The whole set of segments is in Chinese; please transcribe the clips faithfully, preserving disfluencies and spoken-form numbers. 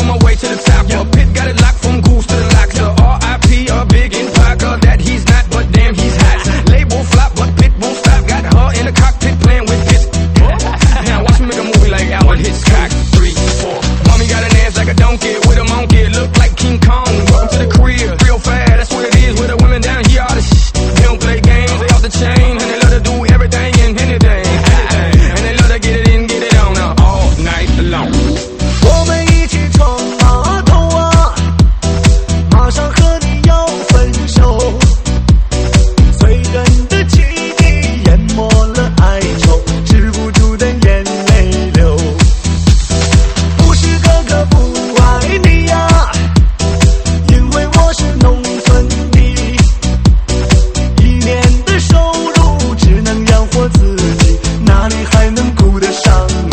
my way to the top. Yeah, Pit got it locked from goose to the lock. The R I P a big in Parker that he's not, but damn he's hot. Label flop, but Pit won't stop. Got her in the cockpit playing with Pit. Now watch me make a movie like Albert Hitchcock. Three, four. Mommy got an ass like a donkey with a monkey. Look like King Kong. Welcome to the crib, real fast. That's what it is with the women down here. All the shit. They don't play games, they off the chain, and they love to do everything and anything. And they love to get it in, get it on uh, all night long. 我们一起闯码头啊，马上和你要分手。醉人的气体淹没了哀愁，止不住的眼泪流。不是哥哥不爱你呀，因为我是农村的，一年的收入只能养活自己，哪里还能顾得上你？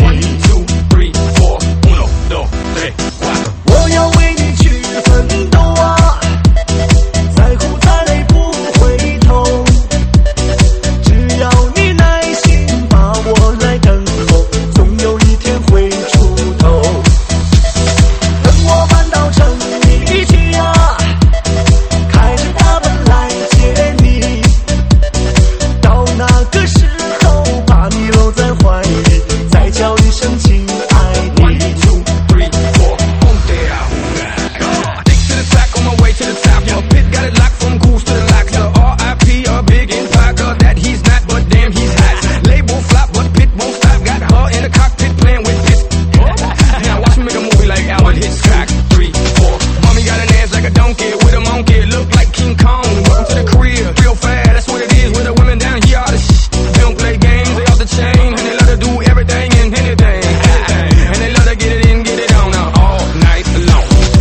我要为你去奋斗啊，再苦再累不回头，只要你耐心把我来等候，总有一天会出头。等我搬到城里去啊，开着大奔来接你，到那个时候把你搂在怀里，再叫一声亲爱的。 To the top, yo, Pit got it locked from goose to the lock. The R I P a big in Parker that he's not, but damn he's hot. Label flop, but Pit won't stop. Got her in the cockpit playing with Pit. Now watch me make a movie like Albert Hitchcock. Three, four. Mommy got an ass like a donkey with a monkey. Look like King Kong. Welcome to the crib, real fast. That's what it is with the women down here. All the shit. They don't play games, they off the chain, and they love to do everything and anything. And they love to get it in, get it on uh, all night long.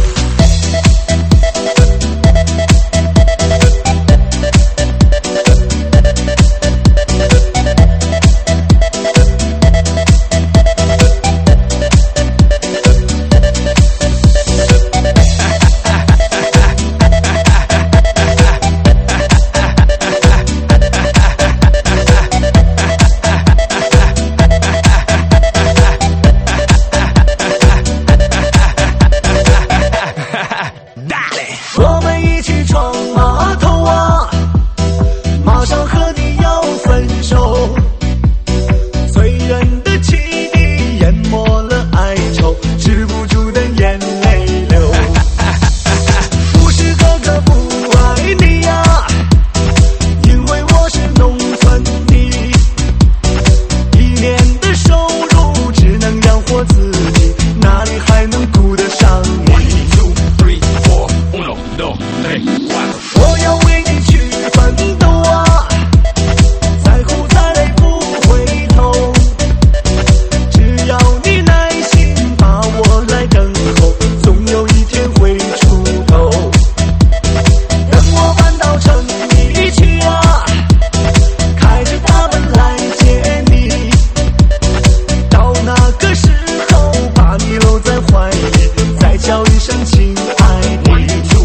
我们一起闯码头啊，马上和你要分手。醉人的气体淹没了哀愁，止不住的眼泪流。不是哥哥不爱你呀，因为我是农村的，一年的收入只能养活自己，哪里还能顾得上你？我要为你去奋斗啊，再苦再累不回头，只要你耐心把我来等候，总有一天会出头。等我搬到城里去啊，开着大奔来接你，到那个时候把你搂在怀里，再叫一声亲爱的。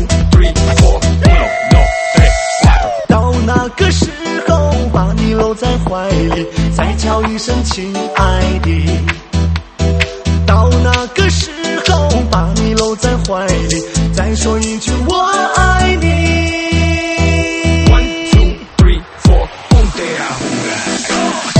到那个时候把你搂在怀里，再叫一声亲爱的。到那个时候把你搂在怀里，再说一句我爱你。One two three four， ponte a jugar。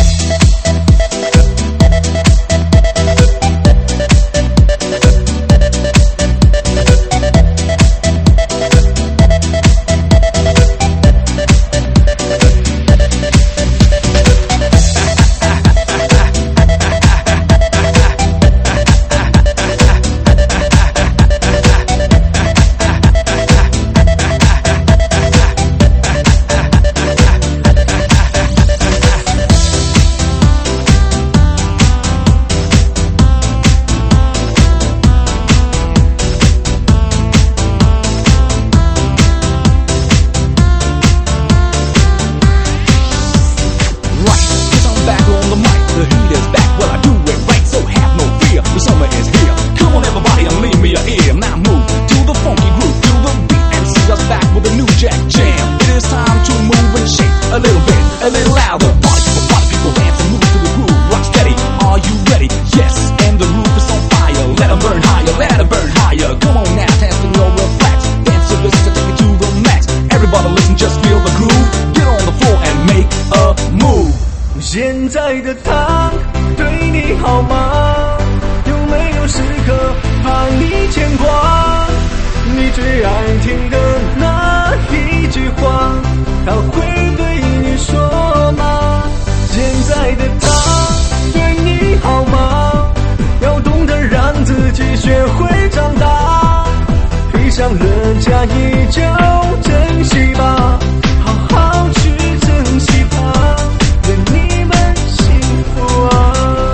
在的他对你好吗？有没有时刻把你牵挂？你最爱听的那一句话，他会对你说吗？现在的他对你好吗？要懂得让自己学会长大，披上了嫁衣就珍惜吧，好好去珍惜它，愿你们幸福啊。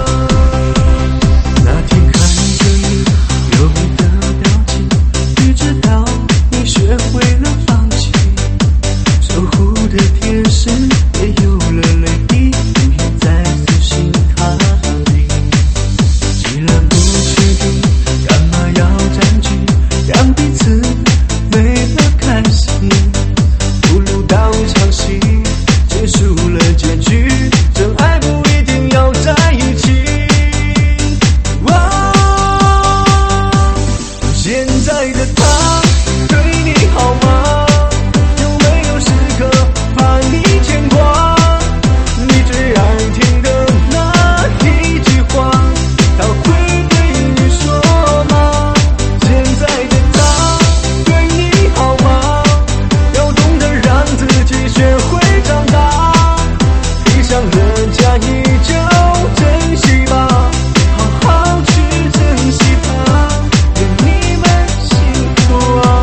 那天看着你忧郁的表情，只知道你学会了放弃，守护的天使也有了泪滴，不愿再次心塌地。既然不确定，干嘛要占据，让彼此没了开心，不如到场戏结束了结局，真爱不一定要在一起。现在的他对你好吗？有没有时刻把你牵挂？你最爱听的那一句话，他会对你说吗？现在的他对你好吗？要懂得让自己学会长大，披上了嫁衣就珍惜吧，好好去珍惜它，愿你们幸福啊。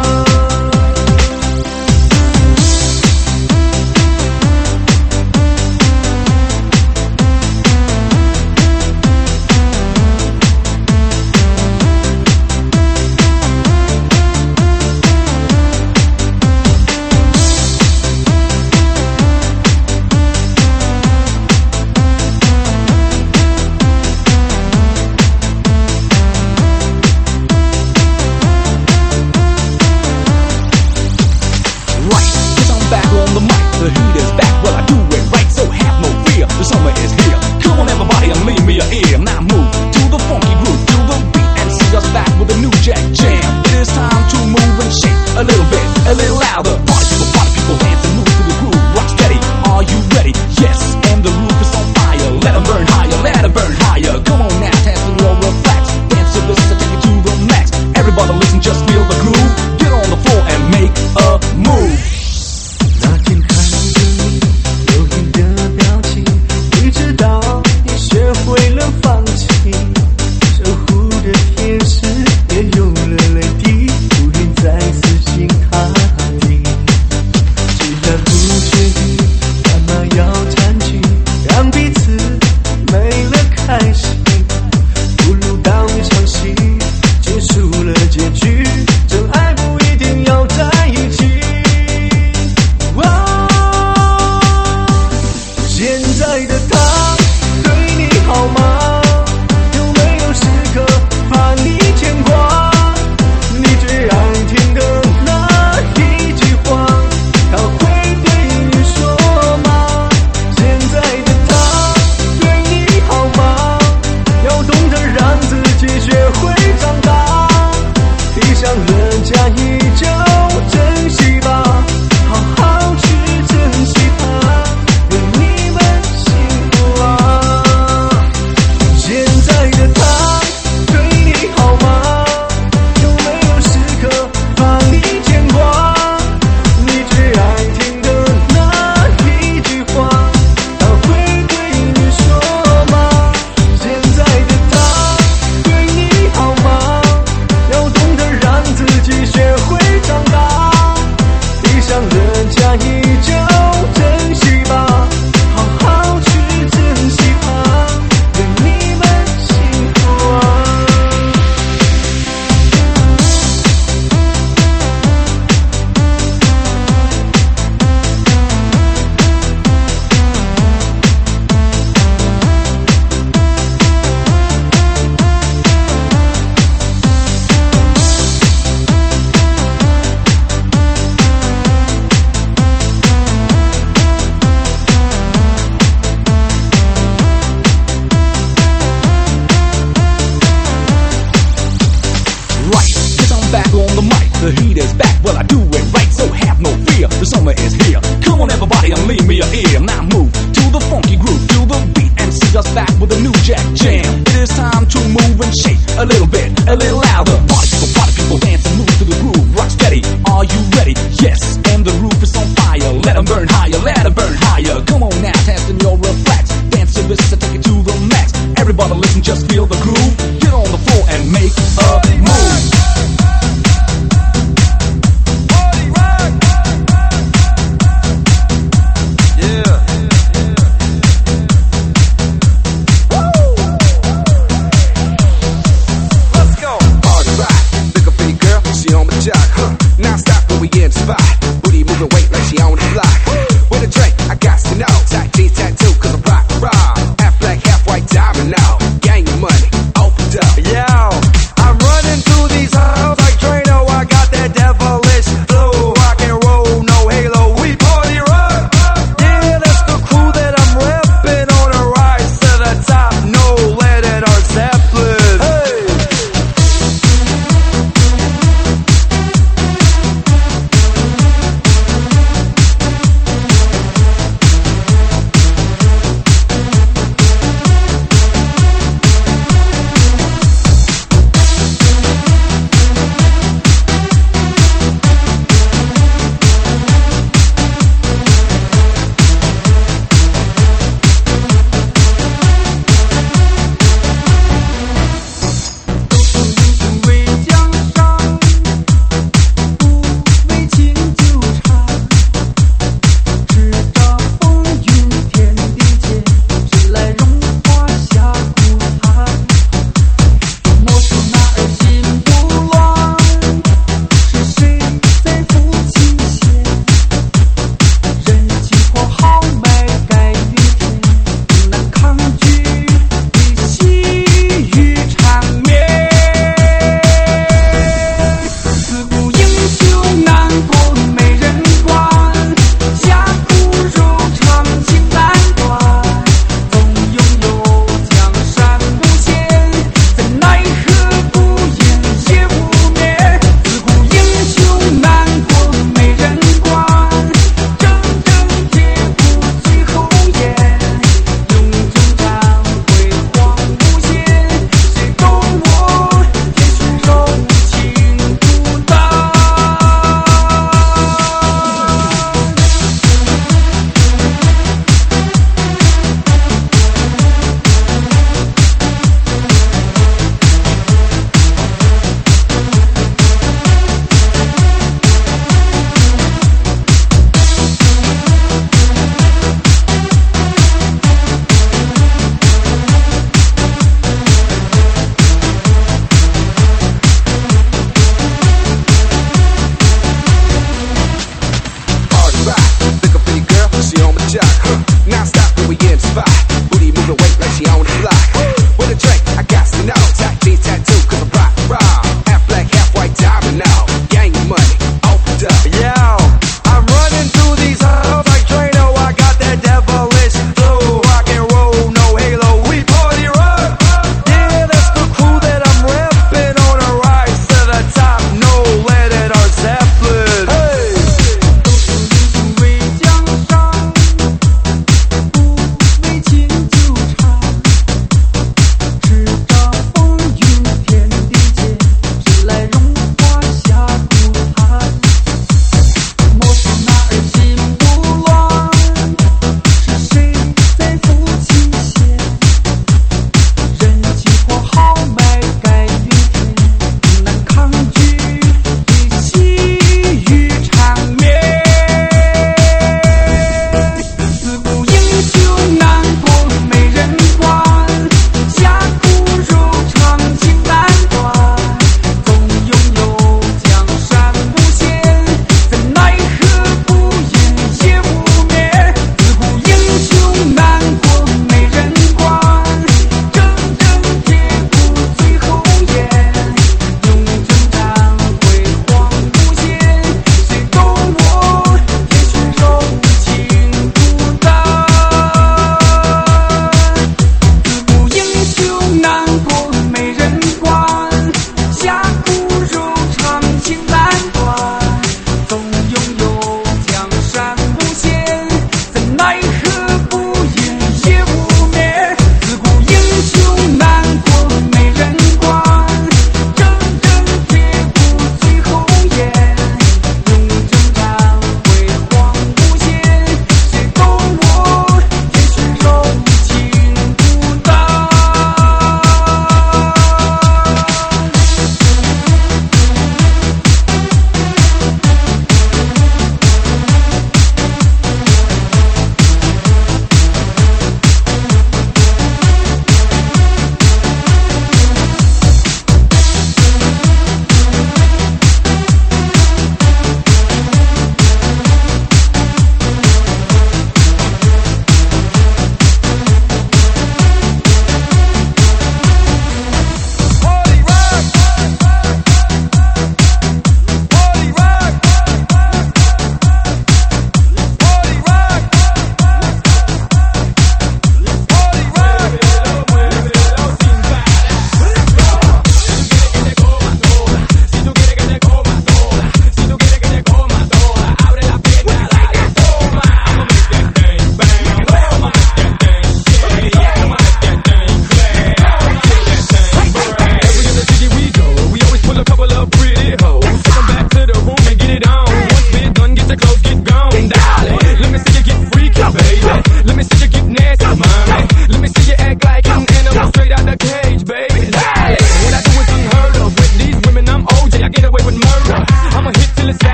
Right, yes I'm back on the mic, the heat is back, well I do it right, so have no fear, the summer is here. Come on everybody and leave me your ear, now move to the funky groove, to the beat and see us back with a new jack jam. It is time to move and shake a little bit, a little louder. Party people, party people, dance and move to the groove, rock steady, are you ready? Yes, and the roof is on fire, let them burn higher, let them burn higher. Come on now, dance to your reflex, dance to this and take it to the max. Everybody listen, just feel the groove, get on the floor and make a move. 那天看着你忧郁的表情，只知道你学会了放弃，守护的天使也有了泪滴，不愿再次心塌地。既然不确定，干嘛要占据，让彼此没了开心，不如到场戏结束了结局，真爱不一定要在一起。现在的他对你好吗？有没有时刻把你牵挂？你最爱听的那一句话，他会对你说吗？现在的他对你好吗？要懂得让自己学会长大，披上了嫁衣就珍惜吧，好好去珍惜它，愿你们幸福啊。现在的他对你好吗？有没有时刻把你牵挂？你最爱听的那一句话，他会对你说吗？现在的他对你好吗？要懂得让自己学会长大，披上了嫁衣就珍惜吧，好好去珍惜它，愿你们幸福啊。 Right, yes I'm back on the mic, the heat is back, well I do it right, so have no fear, the summer is here. Come on everybody and leave me your ear, now move to the funky groove, to the beat and back with a new jack jam. It is time to move and shake a little bit, a little louder. Party people, party people, dance and move to the groove. Rock steady, are you ready? Yes, and the roof is on fire. Let 'em burn higher, let 'em burn higher. Come on now, testing your reflex. Dance to this and take it to the max. Everybody listen, just feel the groove. Get on the floor and make a move. Right.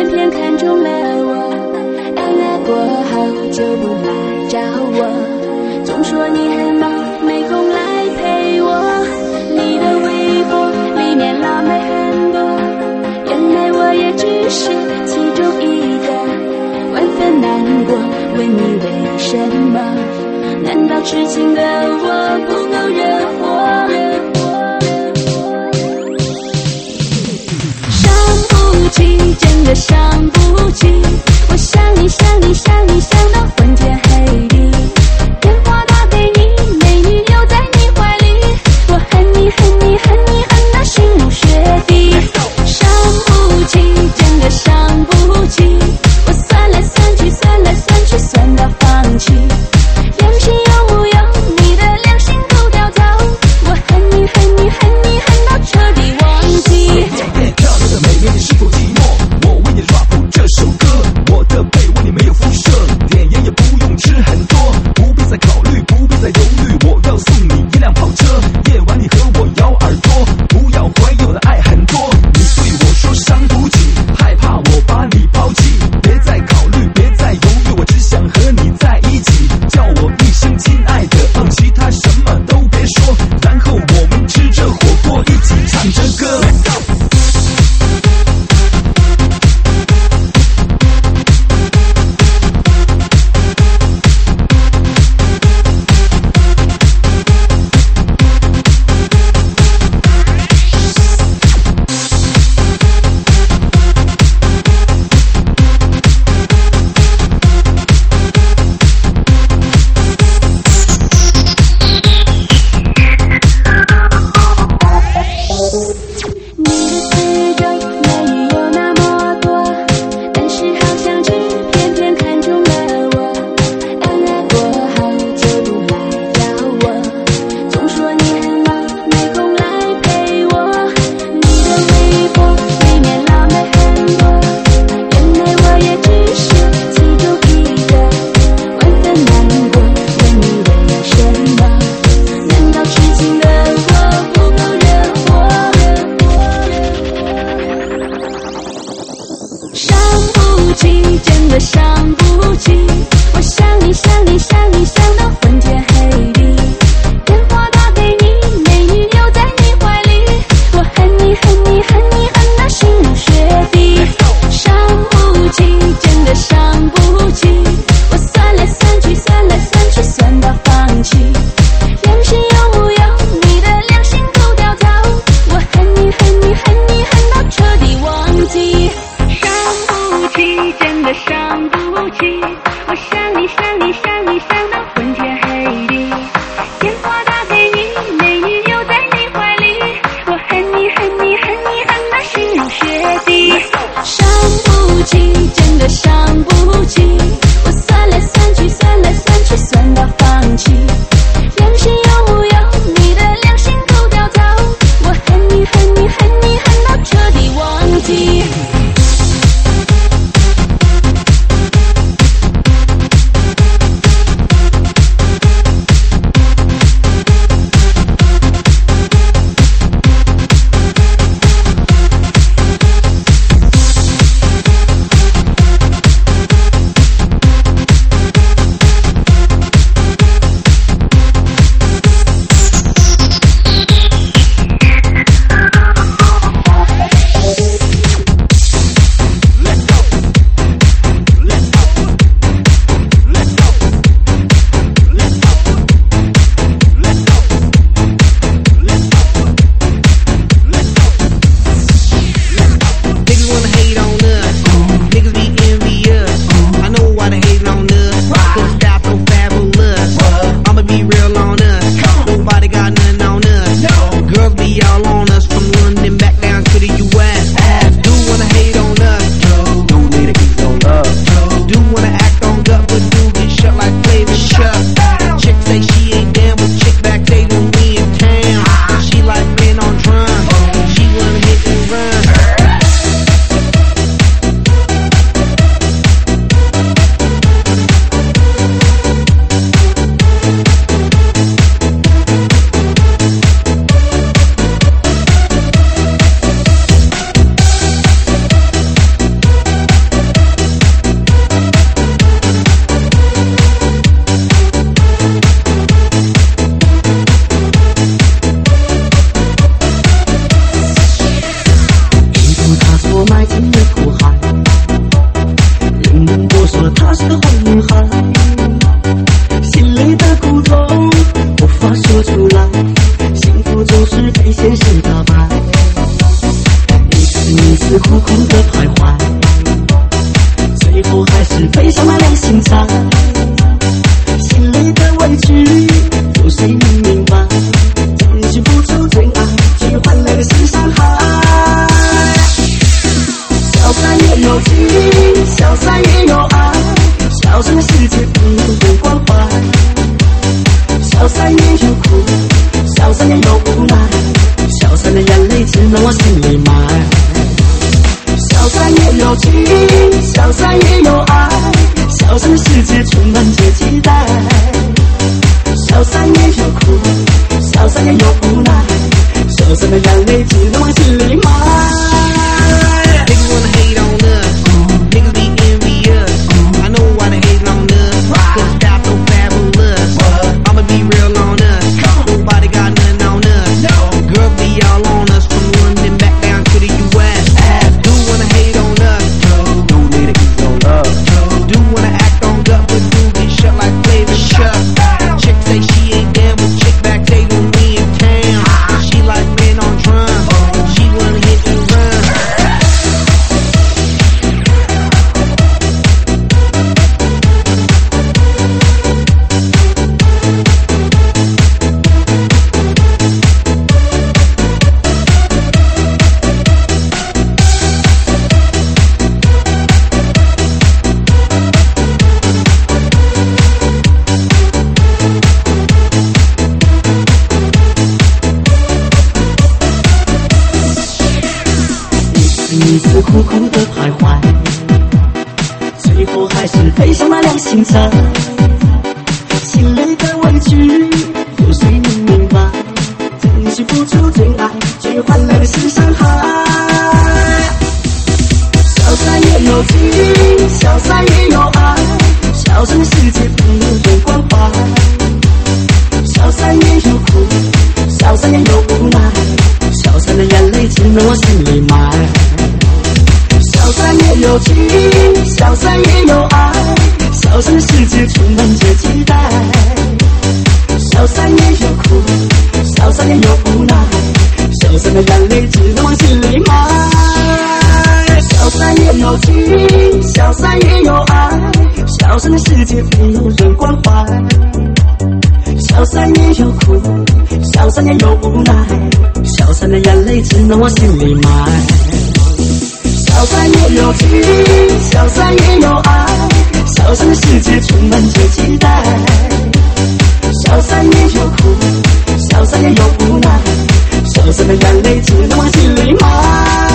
偏偏看中了我，恩爱过后就不来找我，总说你很忙没空来陪我，你的微博里面辣妹很多，原来我也只是其中一个，万分难过，问你为什么？难道痴情的我不够惹火？伤不起，真的伤不起，我想你想你想你想到昏天黑地，电话打给你，美女又在你怀里，我恨你恨你恨你恨到心如血滴。伤不起，真的伤不起，我算来算去算来算去算到放弃，良心有木有？你的良心够掉头，我恨你恨你恨你恨到彻底忘记。 漂亮的美眉，你是否寂寞？我为你 rap 这首歌，我的被窝里没有辐射，点烟也不用吃很多，不必再考虑，不必再犹豫，我要送你一辆跑车，夜晚你和我咬耳朵，不要怀疑我的爱很多，你对我说伤不起，害怕我把你抛弃，别再考虑，别再犹豫，我只想和你在一起，叫我一声亲爱的，嗯，其他什么都别说，然后我们吃着火锅一起唱着歌。 有情，小三也有爱，小三的世界不用关怀。小三也有苦，小三也有无奈，小三的眼泪只能往心里埋。小三也有情，小三也有爱，小三的世界充满着期待。小三也有苦，小三也有无奈，小三的眼泪只能往心里埋。 Niggas wanna hate on us, niggas be envious. I know why they hate on us, cause style so fabulous. I'ma be real on us, nobody got nothing on us. Girls be all on us from London back down to the U S. Do wanna hate on us, do need to ease on up. Do wanna act on gut, but do get shut like Flavor Shut. Chick say she ain't down, but chick back say when we in town. She like men on drum, she wanna hit and run. 一次苦苦的徘徊，最后还是飞上那辆星车。心里的委屈，有谁能明白？真心付出真爱，却换来的是伤害。小三也有情，小三也有爱，小三的世界不用人关怀。小三也有苦，小三也有无奈，小三的眼泪只能往心里埋。小三也有情，小三也有爱，小三的世界充满着期待。小三也有苦，小三也有无奈，小三的眼泪只能往心里埋。小三也有情，小三也有爱，小三的世界没有人关怀。小三也有苦，小三也有无奈，小三的眼泪只能往心里埋。小三也有情，小三也有爱，小三的世界充满着期待。小三也有苦，小三也有无奈，小三的眼泪只能往心里埋。